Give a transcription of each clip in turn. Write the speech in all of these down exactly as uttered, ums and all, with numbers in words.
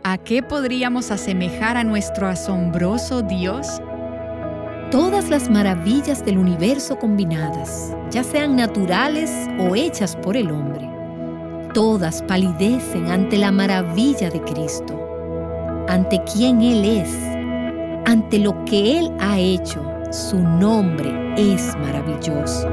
¿A qué podríamos asemejar a nuestro asombroso Dios? Todas las maravillas del universo combinadas, ya sean naturales o hechas por el hombre, todas palidecen ante la maravilla de Cristo, ante quien Él es, ante lo que Él ha hecho. Su nombre es maravilloso.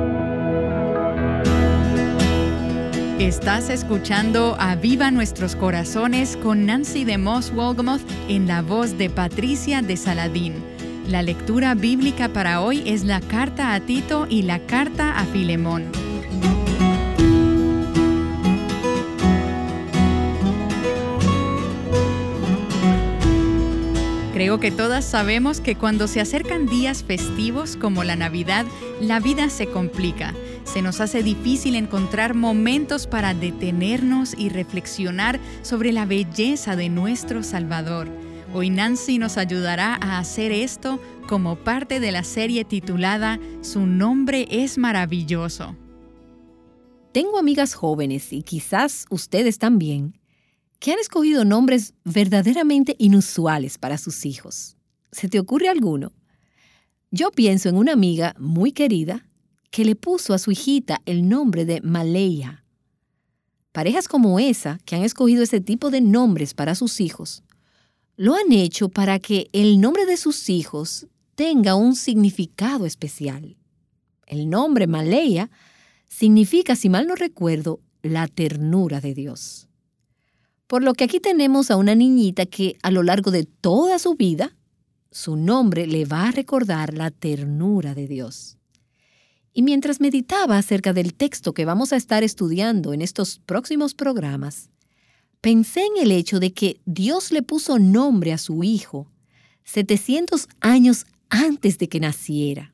Estás escuchando Aviva Nuestros Corazones con Nancy DeMoss Wolgemuth en la voz de Patricia de Saladín. La lectura bíblica para hoy es la carta a Tito y la carta a Filemón. Creo que todas sabemos que cuando se acercan días festivos como la Navidad, la vida se complica. Se nos hace difícil encontrar momentos para detenernos y reflexionar sobre la belleza de nuestro Salvador. Hoy Nancy nos ayudará a hacer esto como parte de la serie titulada Su nombre es maravilloso. Tengo amigas jóvenes, y quizás ustedes también, que han escogido nombres verdaderamente inusuales para sus hijos. ¿Se te ocurre alguno? Yo pienso en una amiga muy querida que le puso a su hijita el nombre de Maleia. Parejas como esa, que han escogido ese tipo de nombres para sus hijos, lo han hecho para que el nombre de sus hijos tenga un significado especial. El nombre Maleia significa, si mal no recuerdo, la ternura de Dios. Por lo que aquí tenemos a una niñita que a lo largo de toda su vida, su nombre le va a recordar la ternura de Dios. Y mientras meditaba acerca del texto que vamos a estar estudiando en estos próximos programas, pensé en el hecho de que Dios le puso nombre a su hijo setecientos años antes de que naciera.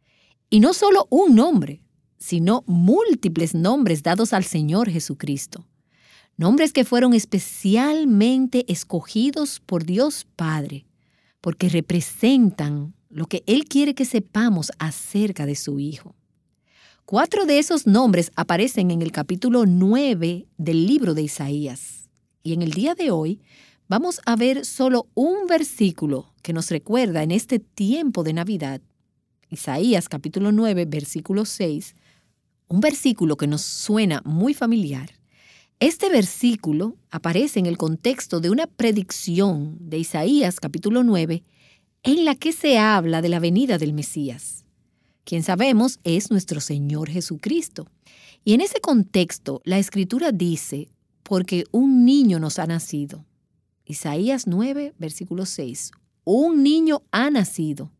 Y no solo un nombre, sino múltiples nombres dados al Señor Jesucristo. Nombres que fueron especialmente escogidos por Dios Padre, porque representan lo que Él quiere que sepamos acerca de su Hijo. Cuatro de esos nombres aparecen en el capítulo nueve del libro de Isaías. Y en el día de hoy vamos a ver solo un versículo que nos recuerda en este tiempo de Navidad. Isaías capítulo nueve, versículo seis, un versículo que nos suena muy familiar. Este versículo aparece en el contexto de una predicción de Isaías capítulo nueve en la que se habla de la venida del Mesías, quien sabemos es nuestro Señor Jesucristo. Y en ese contexto la Escritura dice, porque un niño nos ha nacido. Isaías nueve, versículo seis. Un niño ha nacido.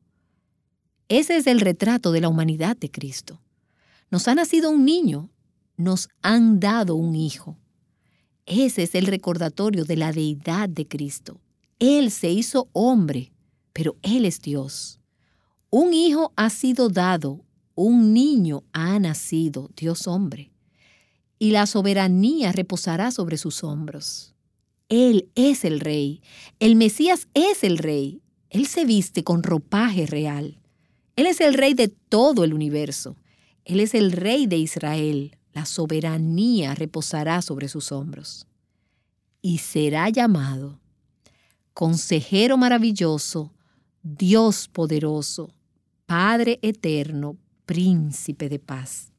Ese es el retrato de la humanidad de Cristo. Nos ha nacido un niño, nos han dado un hijo. Ese es el recordatorio de la deidad de Cristo. Él se hizo hombre, pero Él es Dios. Un hijo ha sido dado, un niño ha nacido, Dios hombre. Y la soberanía reposará sobre sus hombros. Él es el Rey. El Mesías es el Rey. Él se viste con ropaje real. Él es el Rey de todo el universo. Él es el Rey de Israel. La soberanía reposará sobre sus hombros. Y será llamado Consejero Maravilloso, Dios Poderoso, Padre Eterno, Príncipe de Paz.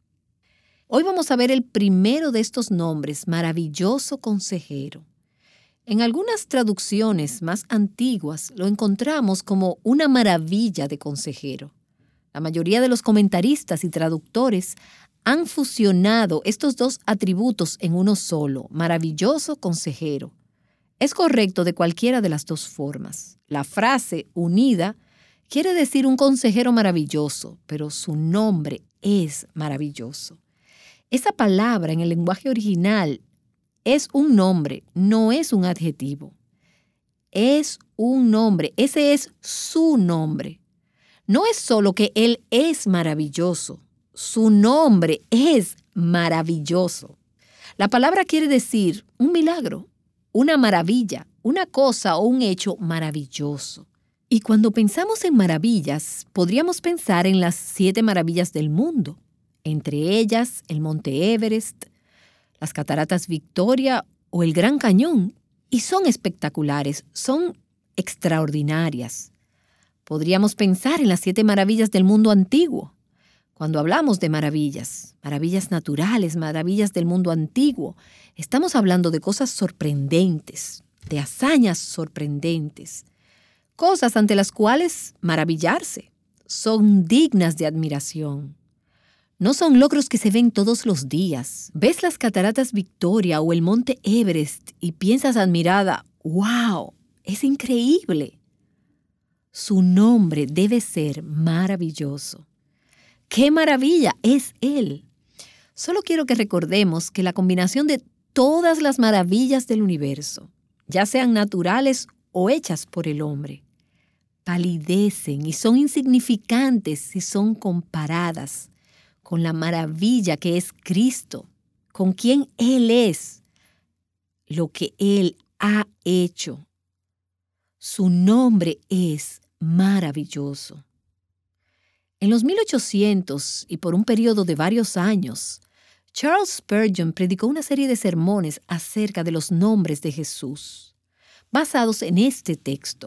Hoy vamos a ver el primero de estos nombres, Maravilloso Consejero. En algunas traducciones más antiguas lo encontramos como una maravilla de consejero. La mayoría de los comentaristas y traductores han fusionado estos dos atributos en uno solo, maravilloso consejero. Es correcto de cualquiera de las dos formas. La frase unida quiere decir un consejero maravilloso, pero su nombre es maravilloso. Esa palabra en el lenguaje original es un nombre, no es un adjetivo. Es un nombre, ese es su nombre. No es solo que Él es maravilloso, su nombre es maravilloso. La palabra quiere decir un milagro, una maravilla, una cosa o un hecho maravilloso. Y cuando pensamos en maravillas, podríamos pensar en las siete maravillas del mundo, entre ellas el Monte Everest, las Cataratas Victoria o el Gran Cañón, Y son espectaculares, son extraordinarias. Podríamos pensar en las siete maravillas del mundo antiguo. Cuando hablamos de maravillas, maravillas naturales, maravillas del mundo antiguo, estamos hablando de cosas sorprendentes, de hazañas sorprendentes, cosas ante las cuales maravillarse. Son dignas de admiración. No son logros que se ven todos los días. Ves las cataratas Victoria o el monte Everest y piensas admirada, ¡wow! Es increíble. Su nombre debe ser maravilloso. ¡Qué maravilla es Él! Solo quiero que recordemos que la combinación de todas las maravillas del universo, ya sean naturales o hechas por el hombre, palidecen y son insignificantes si son comparadas con la maravilla que es Cristo, con quien Él es, lo que Él ha hecho. Su nombre es maravilloso. En los mil ochocientos y por un periodo de varios años, Charles Spurgeon predicó una serie de sermones acerca de los nombres de Jesús, basados en este texto,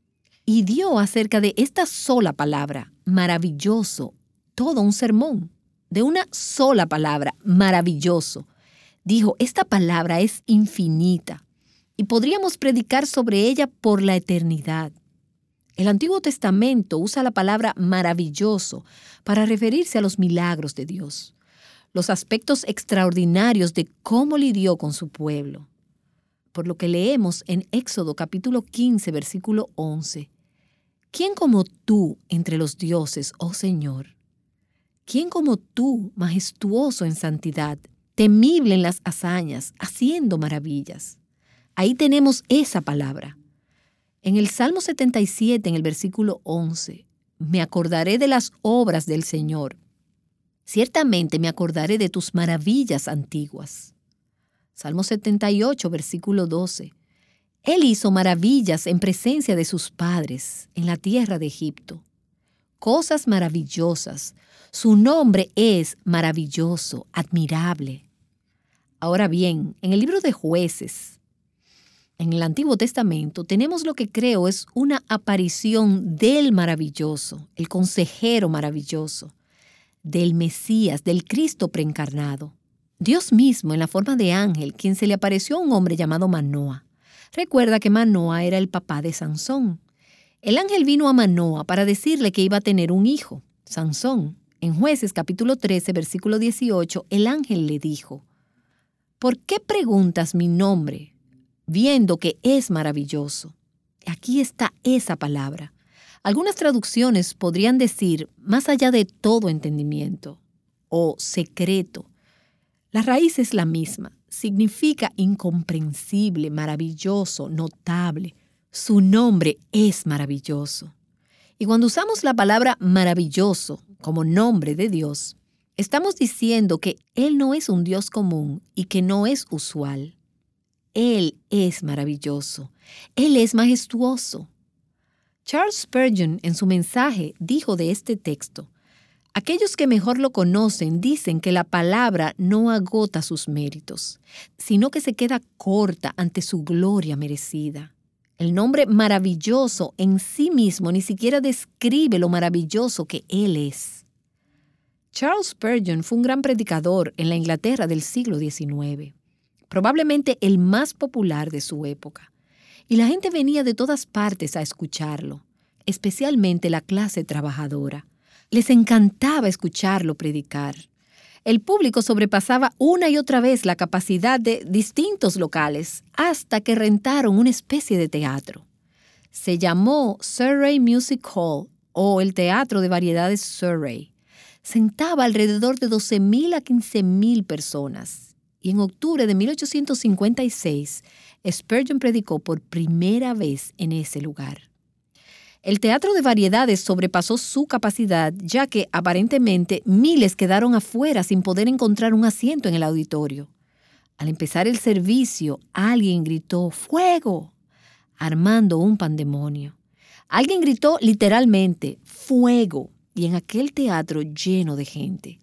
y dio acerca de esta sola palabra, maravilloso, todo un sermón, de una sola palabra, maravilloso. Dijo, esta palabra es infinita y podríamos predicar sobre ella por la eternidad. El Antiguo Testamento usa la palabra maravilloso para referirse a los milagros de Dios, los aspectos extraordinarios de cómo lidió con su pueblo. Por lo que leemos en Éxodo capítulo quince, versículo once. ¿Quién como tú entre los dioses, oh Señor? ¿Quién como tú, majestuoso en santidad, temible en las hazañas, haciendo maravillas? Ahí tenemos esa palabra. En el Salmo setenta y siete, en el versículo once, me acordaré de las obras del Señor. Ciertamente me acordaré de tus maravillas antiguas. Salmo setenta y ocho, versículo doce. Él hizo maravillas en presencia de sus padres en la tierra de Egipto. Cosas maravillosas. Su nombre es maravilloso, admirable. Ahora bien, en el libro de Jueces, en el Antiguo Testamento, tenemos lo que creo es una aparición del maravilloso, el consejero maravilloso, del Mesías, del Cristo preencarnado. Dios mismo, en la forma de ángel, quien se le apareció a un hombre llamado Manoa. Recuerda que Manoa era el papá de Sansón. El ángel vino a Manoa para decirle que iba a tener un hijo, Sansón. En Jueces capítulo trece, versículo dieciocho, el ángel le dijo, ¿por qué preguntas mi nombre, viendo que es maravilloso? Aquí está esa palabra. Algunas traducciones podrían decir más allá de todo entendimiento o secreto. La raíz es la misma. Significa incomprensible, maravilloso, notable. Su nombre es maravilloso. Y cuando usamos la palabra maravilloso como nombre de Dios, estamos diciendo que Él no es un Dios común y que no es usual. Él es maravilloso. Él es majestuoso. Charles Spurgeon, en su mensaje, dijo de este texto, aquellos que mejor lo conocen dicen que la palabra no agota sus méritos, sino que se queda corta ante su gloria merecida. El nombre maravilloso en sí mismo ni siquiera describe lo maravilloso que Él es. Charles Spurgeon fue un gran predicador en la Inglaterra del siglo diecinueve, probablemente el más popular de su época, y la gente venía de todas partes a escucharlo, especialmente la clase trabajadora. Les encantaba escucharlo predicar. El público sobrepasaba una y otra vez la capacidad de distintos locales hasta que rentaron una especie de teatro. Se llamó Surrey Music Hall o el Teatro de Variedades Surrey. Sentaba alrededor de doce mil a quince mil personas. Y en octubre de mil ochocientos cincuenta y seis, Spurgeon predicó por primera vez en ese lugar. El Teatro de Variedades sobrepasó su capacidad, ya que aparentemente miles quedaron afuera sin poder encontrar un asiento en el auditorio. Al empezar el servicio, alguien gritó ¡fuego!, armando un pandemonio. Alguien gritó literalmente ¡fuego!, y en aquel teatro lleno de gente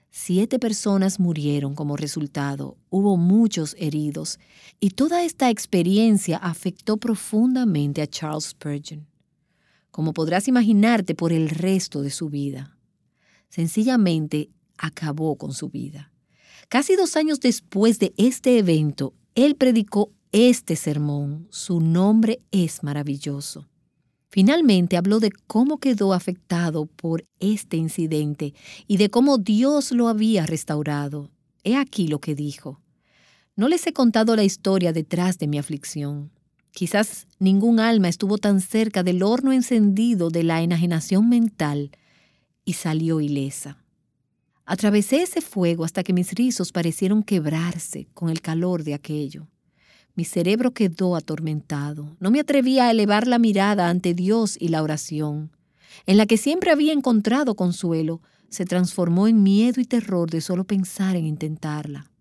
Siete personas murieron como resultado, hubo muchos heridos, y toda esta experiencia afectó profundamente a Charles Spurgeon, como podrás imaginarte, por el resto de su vida. Sencillamente acabó con su vida. Casi dos años después de este evento, él predicó este sermón. Su nombre es maravilloso. Finalmente habló de cómo quedó afectado por este incidente y de cómo Dios lo había restaurado. He aquí lo que dijo. No les he contado la historia detrás de mi aflicción. Quizás ningún alma estuvo tan cerca del horno encendido de la enajenación mental y salió ilesa. Atravesé ese fuego hasta que mis rizos parecieron quebrarse con el calor de aquello. Mi cerebro quedó atormentado. No me atrevía a elevar la mirada ante Dios, y la oración, en la que siempre había encontrado consuelo, se transformó en miedo y terror de solo pensar en intentarla.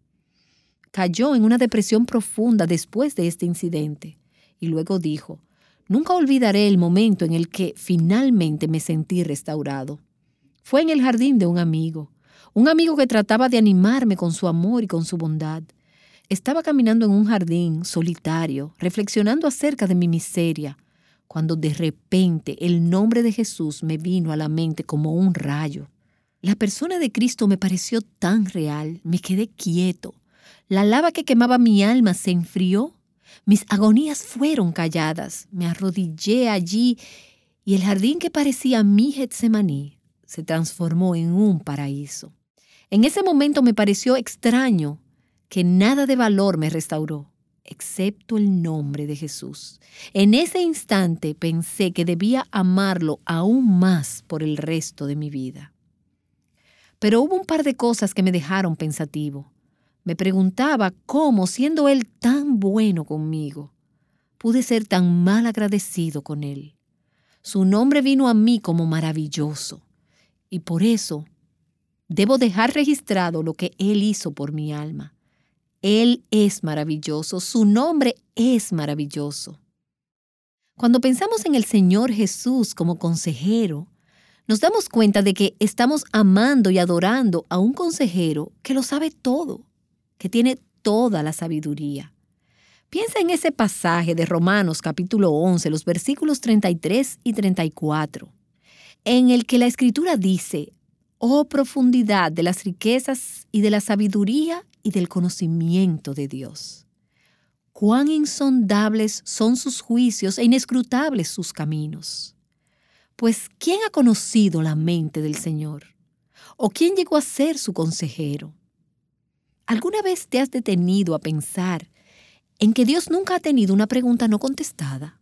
Cayó en una depresión profunda después de este incidente y luego dijo: nunca olvidaré el momento en el que finalmente me sentí restaurado. Fue en el jardín de un amigo, un amigo que trataba de animarme con su amor y con su bondad. Estaba caminando en un jardín solitario, reflexionando acerca de mi miseria, cuando de repente el nombre de Jesús me vino a la mente como un rayo. La persona de Cristo me pareció tan real, me quedé quieto. La lava que quemaba mi alma se enfrió, mis agonías fueron calladas, me arrodillé allí y el jardín que parecía mi Getsemaní se transformó en un paraíso. En ese momento me pareció extraño que nada de valor me restauró, excepto el nombre de Jesús. En ese instante pensé que debía amarlo aún más por el resto de mi vida. Pero hubo un par de cosas que me dejaron pensativo. Me preguntaba cómo, siendo Él tan bueno conmigo, pude ser tan mal agradecido con Él. Su nombre vino a mí como maravilloso, y por eso debo dejar registrado lo que Él hizo por mi alma. Él es maravilloso, su nombre es maravilloso. Cuando pensamos en el Señor Jesús como consejero, nos damos cuenta de que estamos amando y adorando a un consejero que lo sabe todo, que tiene toda la sabiduría. Piensa en ese pasaje de Romanos capítulo once, los versículos treinta y tres y treinta y cuatro, en el que la Escritura dice: «Oh profundidad de las riquezas y de la sabiduría y del conocimiento de Dios. Cuán insondables son sus juicios e inescrutables sus caminos. Pues, ¿quién ha conocido la mente del Señor? ¿O quién llegó a ser su consejero?» ¿Alguna vez te has detenido a pensar en que Dios nunca ha tenido una pregunta no contestada?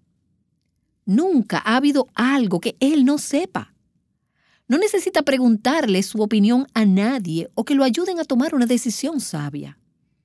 Nunca ha habido algo que Él no sepa. No necesita preguntarle su opinión a nadie o que lo ayuden a tomar una decisión sabia.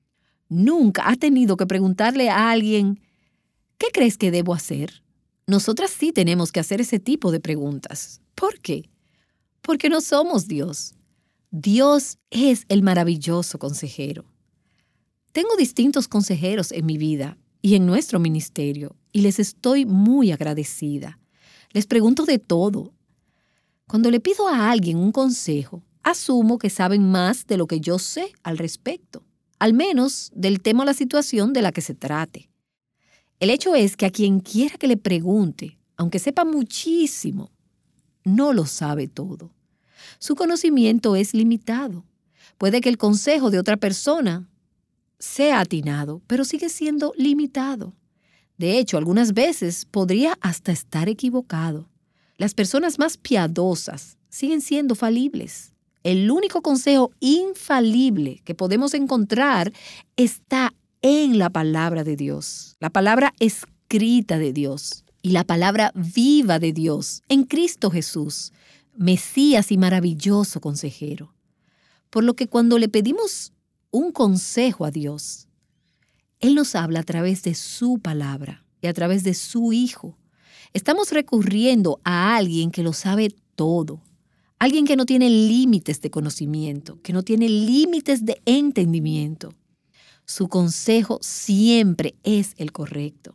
Nunca ha tenido que preguntarle a alguien: ¿qué crees que debo hacer? Nosotras sí tenemos que hacer ese tipo de preguntas. ¿Por qué? Porque no somos Dios. Dios es el maravilloso consejero. Tengo distintos consejeros en mi vida y en nuestro ministerio, y les estoy muy agradecida. Les pregunto de todo. Cuando le pido a alguien un consejo, asumo que saben más de lo que yo sé al respecto, al menos del tema o la situación de la que se trate. El hecho es que a quien quiera que le pregunte, aunque sepa muchísimo, no lo sabe todo. Su conocimiento es limitado. Puede que el consejo de otra persona sea atinado, pero sigue siendo limitado. De hecho, algunas veces podría hasta estar equivocado. Las personas más piadosas siguen siendo falibles. El único consejo infalible que podemos encontrar está en la palabra de Dios, la palabra escrita de Dios y la palabra viva de Dios en Cristo Jesús, Mesías y maravilloso consejero. Por lo que cuando le pedimos un consejo a Dios, Él nos habla a través de su palabra y a través de su Hijo. Estamos recurriendo a alguien que lo sabe todo, alguien que no tiene límites de conocimiento, que no tiene límites de entendimiento. Su consejo siempre es el correcto.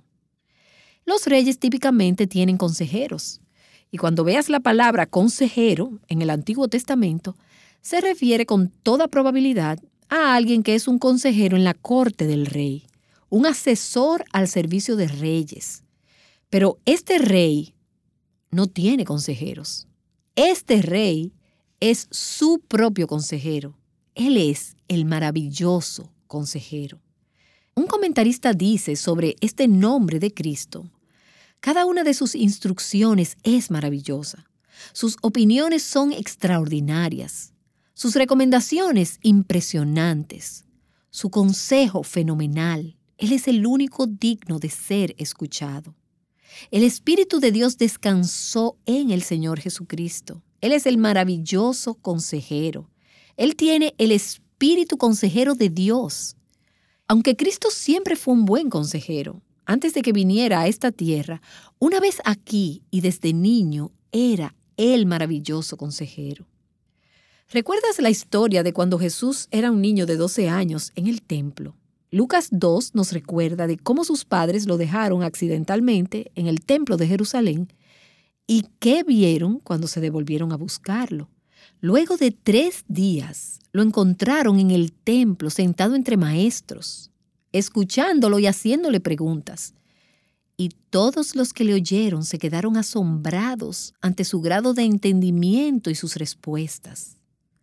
Los reyes típicamente tienen consejeros, y cuando veas la palabra consejero en el Antiguo Testamento, se refiere con toda probabilidad a alguien que es un consejero en la corte del rey, un asesor al servicio de reyes. Pero este rey no tiene consejeros. Este rey es su propio consejero. Él es el maravilloso consejero. Un comentarista dice sobre este nombre de Cristo: cada una de sus instrucciones es maravillosa. Sus opiniones son extraordinarias. Sus recomendaciones impresionantes. Su consejo fenomenal. Él es el único digno de ser escuchado. El Espíritu de Dios descansó en el Señor Jesucristo. Él es el maravilloso consejero. Él tiene el Espíritu consejero de Dios. Aunque Cristo siempre fue un buen consejero, antes de que viniera a esta tierra, una vez aquí y desde niño, era el maravilloso consejero. ¿Recuerdas la historia de cuando Jesús era un niño de doce años en el templo? Lucas dos nos recuerda de cómo sus padres lo dejaron accidentalmente en el templo de Jerusalén y qué vieron cuando se devolvieron a buscarlo. Luego de tres días, lo encontraron en el templo sentado entre maestros, escuchándolo y haciéndole preguntas. Y todos los que le oyeron se quedaron asombrados ante su grado de entendimiento y sus respuestas.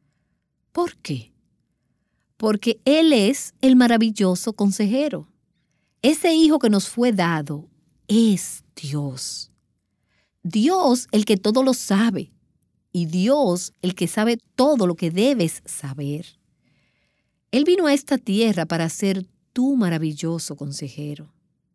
¿Por qué? Porque Él es el maravilloso consejero. Ese Hijo que nos fue dado es Dios. Dios el que todo lo sabe y Dios el que sabe todo lo que debes saber. Él vino a esta tierra para ser tu maravilloso consejero.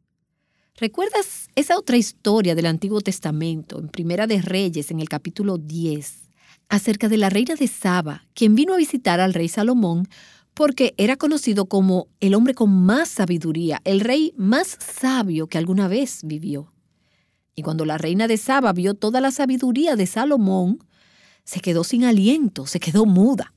¿Recuerdas esa otra historia del Antiguo Testamento, en Primera de Reyes, en el capítulo diez, acerca de la reina de Saba, quien vino a visitar al rey Salomón porque era conocido como el hombre con más sabiduría, el rey más sabio que alguna vez vivió? Y cuando la reina de Saba vio toda la sabiduría de Salomón, se quedó sin aliento, se quedó muda.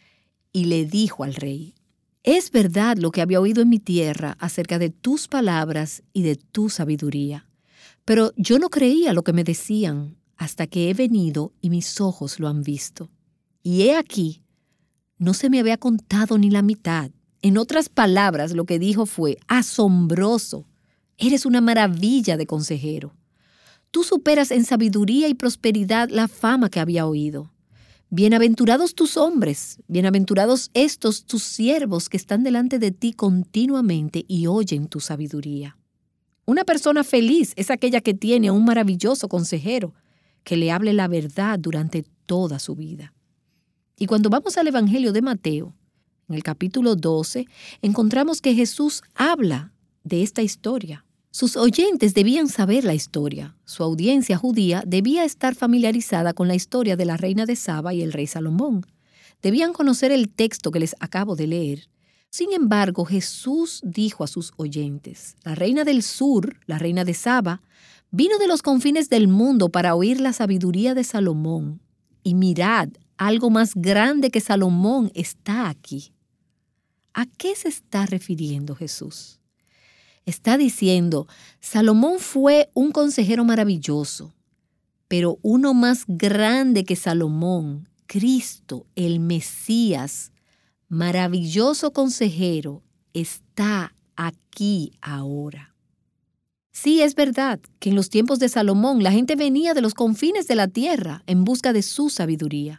Y le dijo al rey: es verdad lo que había oído en mi tierra acerca de tus palabras y de tu sabiduría, pero yo no creía lo que me decían hasta que he venido y mis ojos lo han visto. Y he aquí, no se me había contado ni la mitad. En otras palabras, lo que dijo fue: asombroso, eres una maravilla de consejero. Tú superas en sabiduría y prosperidad la fama que había oído. Bienaventurados tus hombres, bienaventurados estos tus siervos que están delante de ti continuamente y oyen tu sabiduría. Una persona feliz es aquella que tiene a un maravilloso consejero que le hable la verdad durante toda su vida. Y cuando vamos al Evangelio de Mateo, en el capítulo doce, encontramos que Jesús habla de esta historia. Sus oyentes debían saber la historia. Su audiencia judía debía estar familiarizada con la historia de la reina de Saba y el rey Salomón. Debían conocer el texto que les acabo de leer. Sin embargo, Jesús dijo a sus oyentes: la reina del sur, la reina de Saba, vino de los confines del mundo para oír la sabiduría de Salomón. Y mirad, algo más grande que Salomón está aquí. ¿A qué se está refiriendo Jesús? Está diciendo: Salomón fue un consejero maravilloso, pero uno más grande que Salomón, Cristo, el Mesías, maravilloso consejero, está aquí ahora. Sí, es verdad que en los tiempos de Salomón la gente venía de los confines de la tierra en busca de su sabiduría.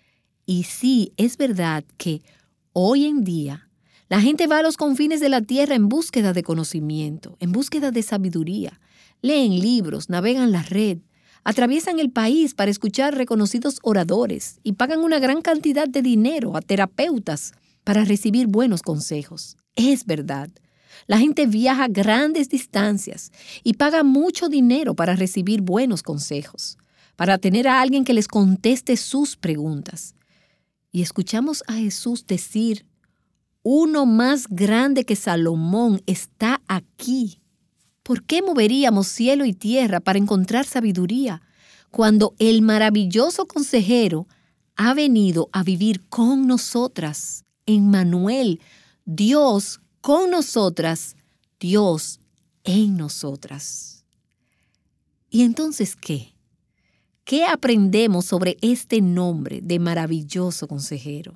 Y sí, es verdad que hoy en día la gente va a los confines de la tierra en búsqueda de conocimiento, en búsqueda de sabiduría. Leen libros, navegan la red, atraviesan el país para escuchar reconocidos oradores y pagan una gran cantidad de dinero a terapeutas para recibir buenos consejos. Es verdad. La gente viaja grandes distancias y paga mucho dinero para recibir buenos consejos, para tener a alguien que les conteste sus preguntas. Y escuchamos a Jesús decir: uno más grande que Salomón está aquí. ¿Por qué moveríamos cielo y tierra para encontrar sabiduría cuando el maravilloso consejero ha venido a vivir con nosotras? Emmanuel, Dios con nosotras, Dios en nosotras. ¿Y entonces qué? ¿Qué aprendemos sobre este nombre de maravilloso consejero?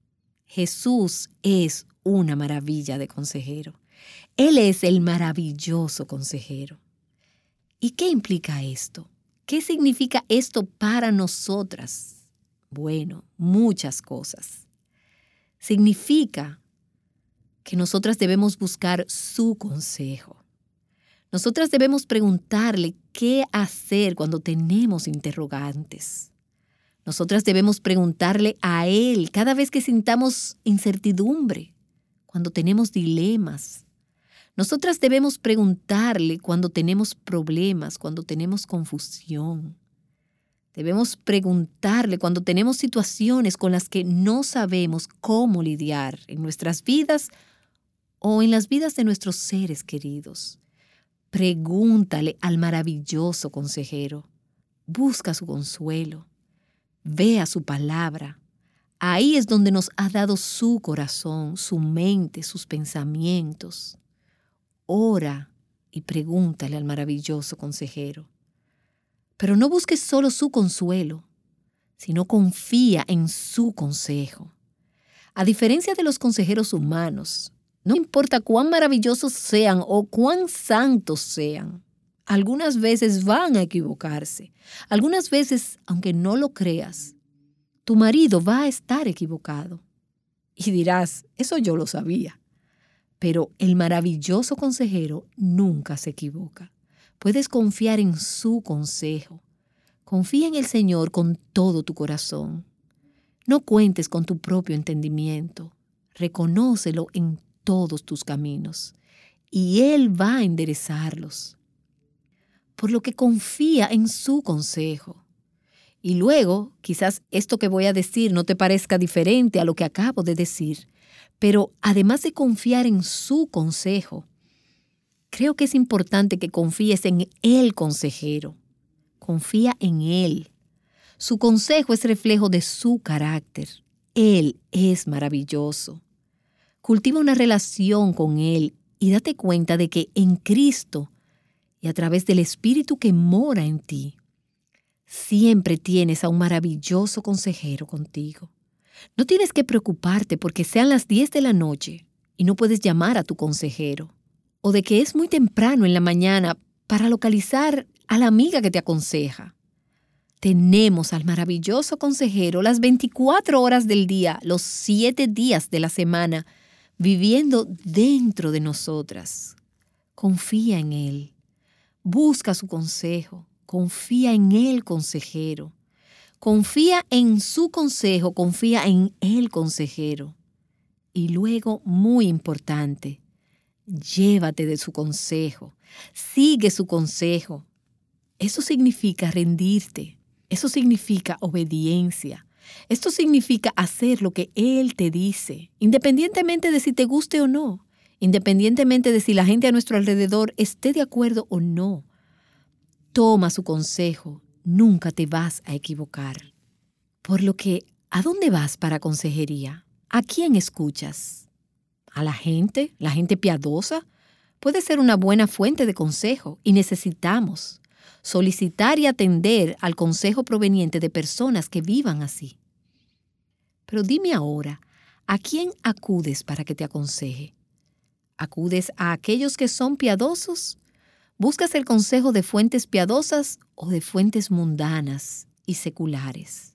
Jesús es una maravilla de consejero. Él es el maravilloso consejero. ¿Y qué implica esto? ¿Qué significa esto para nosotras? Bueno, muchas cosas. Significa que nosotras debemos buscar su consejo. Nosotras debemos preguntarle qué hacer cuando tenemos interrogantes. Nosotras debemos preguntarle a Él cada vez que sintamos incertidumbre, cuando tenemos dilemas. Nosotras debemos preguntarle cuando tenemos problemas, cuando tenemos confusión. Debemos preguntarle cuando tenemos situaciones con las que no sabemos cómo lidiar en nuestras vidas o en las vidas de nuestros seres queridos. Pregúntale al maravilloso consejero. Busca su consuelo. Vea su palabra. Ahí es donde nos ha dado su corazón, su mente, sus pensamientos. Ora y pregúntale al maravilloso consejero. Pero no busques solo su consuelo, sino confía en su consejo. A diferencia de los consejeros humanos, no importa cuán maravillosos sean o cuán santos sean, algunas veces van a equivocarse. Algunas veces, aunque no lo creas, tu marido va a estar equivocado. Y dirás, eso yo lo sabía. Pero el maravilloso consejero nunca se equivoca. Puedes confiar en su consejo. Confía en el Señor con todo tu corazón. No cuentes con tu propio entendimiento. Reconócelo en todos tus caminos y Él va a enderezarlos. Por lo que confía en su consejo. Y luego, quizás esto que voy a decir no te parezca diferente a lo que acabo de decir, pero además de confiar en su consejo, creo que es importante que confíes en el consejero. Confía en Él. Su consejo es reflejo de su carácter. Él es maravilloso. Cultiva una relación con Él y date cuenta de que en Cristo y a través del Espíritu que mora en ti, siempre tienes a un maravilloso consejero contigo. No tienes que preocuparte porque sean las diez de la noche y no puedes llamar a tu consejero, o de que es muy temprano en la mañana para localizar a la amiga que te aconseja. Tenemos al maravilloso consejero las veinticuatro horas del día, los siete días de la semana, viviendo dentro de nosotras. Confía en Él. Busca su consejo. Confía en el consejero. Confía en su consejo. Confía en el consejero. Y luego, muy importante, llévate de su consejo. Sigue su consejo. Eso significa rendirte. Eso significa obediencia. Esto significa hacer lo que Él te dice, independientemente de si te guste o no, independientemente de si la gente a nuestro alrededor esté de acuerdo o no. Toma su consejo, nunca te vas a equivocar. Por lo que, ¿a dónde vas para consejería? ¿A quién escuchas? ¿A la gente? ¿La gente piadosa? Puede ser una buena fuente de consejo y necesitamos solicitar y atender al consejo proveniente de personas que vivan así. Pero dime ahora, ¿a quién acudes para que te aconseje? ¿Acudes a aquellos que son piadosos? ¿Buscas el consejo de fuentes piadosas o de fuentes mundanas y seculares?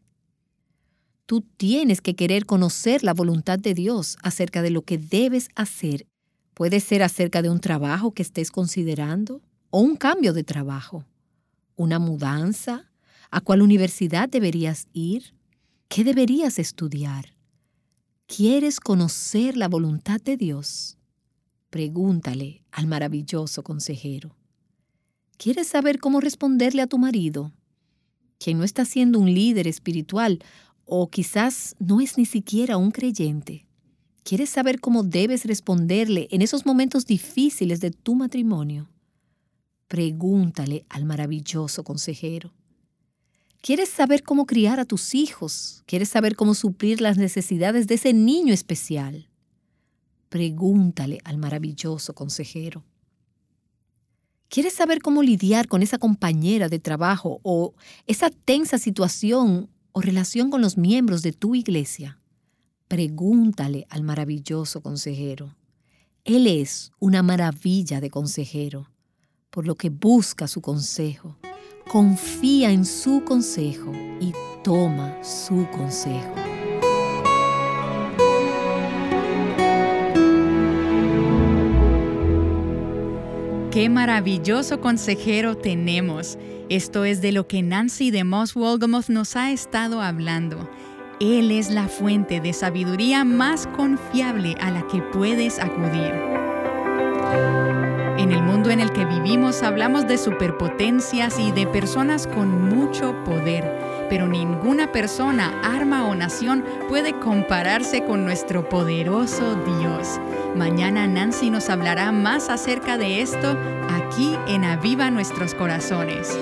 Tú tienes que querer conocer la voluntad de Dios acerca de lo que debes hacer. Puede ser acerca de un trabajo que estés considerando o un cambio de trabajo. ¿Una mudanza? ¿A cuál universidad deberías ir? ¿Qué deberías estudiar? ¿Quieres conocer la voluntad de Dios? Pregúntale al maravilloso consejero. ¿Quieres saber cómo responderle a tu marido, quien no está siendo un líder espiritual o quizás no es ni siquiera un creyente? ¿Quieres saber cómo debes responderle en esos momentos difíciles de tu matrimonio? Pregúntale al maravilloso consejero. ¿Quieres saber cómo criar a tus hijos? ¿Quieres saber cómo suplir las necesidades de ese niño especial? Pregúntale al maravilloso consejero. ¿Quieres saber cómo lidiar con esa compañera de trabajo o esa tensa situación o relación con los miembros de tu iglesia? Pregúntale al maravilloso consejero. Él es una maravilla de consejero, por lo que busca su consejo, confía en su consejo y toma su consejo. ¡Qué maravilloso consejero tenemos! Esto es de lo que Nancy DeMoss Wolgemuth nos ha estado hablando. Él es la fuente de sabiduría más confiable a la que puedes acudir. En el mundo en el que vivimos hablamos de superpotencias y de personas con mucho poder, pero ninguna persona, arma o nación puede compararse con nuestro poderoso Dios. Mañana Nancy nos hablará más acerca de esto aquí en Aviva Nuestros Corazones.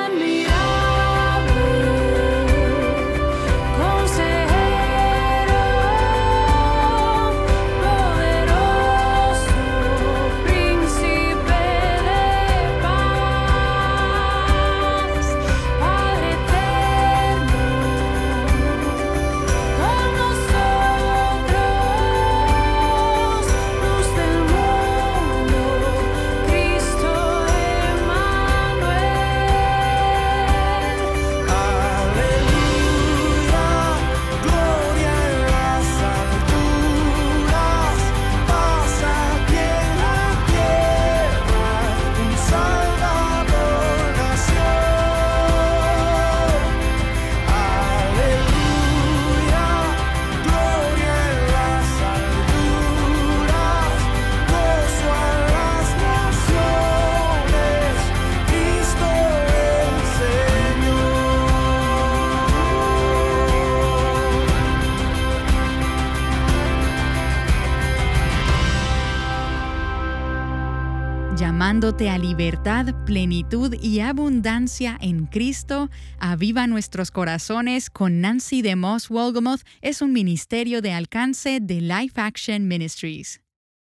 Llamándote a libertad, plenitud y abundancia en Cristo, Aviva Nuestros Corazones con Nancy DeMoss Wolgemuth es un ministerio de alcance de Life Action Ministries.